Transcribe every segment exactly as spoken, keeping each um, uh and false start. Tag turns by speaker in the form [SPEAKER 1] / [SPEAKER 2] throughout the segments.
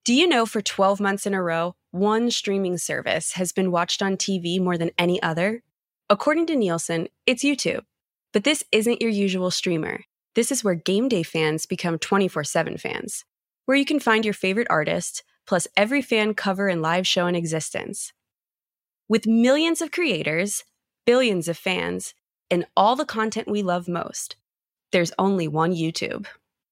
[SPEAKER 1] Do you know for twelve months in a row, one streaming service has been watched on T V more than any other? According to Nielsen, it's YouTube. But this isn't your usual streamer. This is where game day fans become twenty-four seven fans, where you can find your favorite artist, plus every fan cover and live show in existence. With millions of creators, billions of fans, and all the content we love most, there's only one YouTube.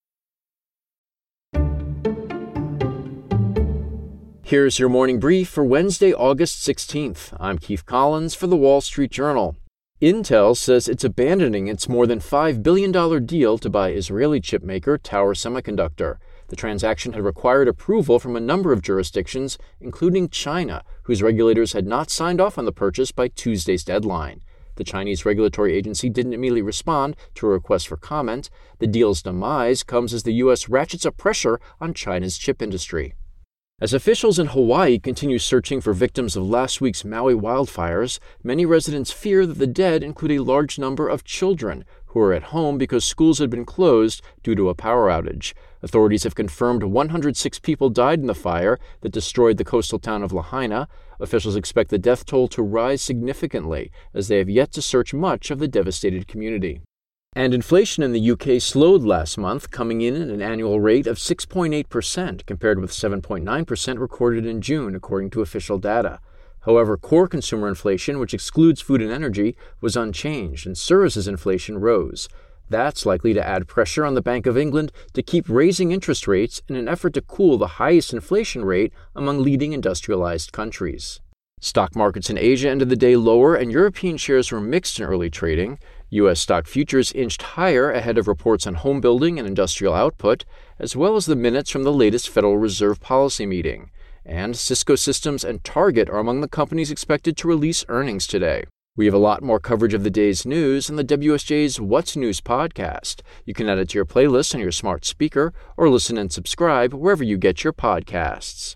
[SPEAKER 2] Here's your morning brief for Wednesday, August sixteenth. I'm Keith Collins for The Wall Street Journal. Intel says it's abandoning its more than five billion dollars deal to buy Israeli chipmaker Tower Semiconductor. The transaction had required approval from a number of jurisdictions, including China, whose regulators had not signed off on the purchase by Tuesday's deadline. The Chinese regulatory agency didn't immediately respond to a request for comment. The deal's demise comes as the U S ratchets up pressure on China's chip industry. As officials in Hawaii continue searching for victims of last week's Maui wildfires, many residents fear that the dead include a large number of children who are at home because schools had been closed due to a power outage. Authorities have confirmed one hundred six people died in the fire that destroyed the coastal town of Lahaina. Officials expect the death toll to rise significantly as they have yet to search much of the devastated community. And inflation in the U K slowed last month, coming in at an annual rate of six point eight percent compared with seven point nine percent recorded in June, according to official data. However, core consumer inflation, which excludes food and energy, was unchanged, and services inflation rose. That's likely to add pressure on the Bank of England to keep raising interest rates in an effort to cool the highest inflation rate among leading industrialized countries. Stock markets in Asia ended the day lower, and European shares were mixed in early trading. U S stock futures inched higher ahead of reports on home building and industrial output, as well as the minutes from the latest Federal Reserve policy meeting. And Cisco Systems and Target are among the companies expected to release earnings today. We have a lot more coverage of the day's news on the W S J's What's News podcast. You can add it to your playlist on your smart speaker or listen and subscribe wherever you get your podcasts.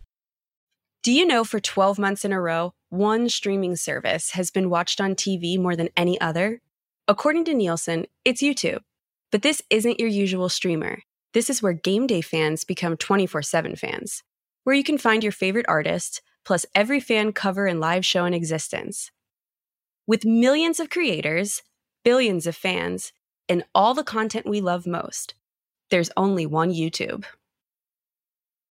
[SPEAKER 1] Do you know for twelve months in a row, one streaming service has been watched on T V more than any other? According to Nielsen, it's YouTube. But this isn't your usual streamer. This is where game day fans become twenty-four seven fans, where you can find your favorite artist, plus every fan cover and live show in existence. With millions of creators, billions of fans, and all the content we love most, there's only one YouTube.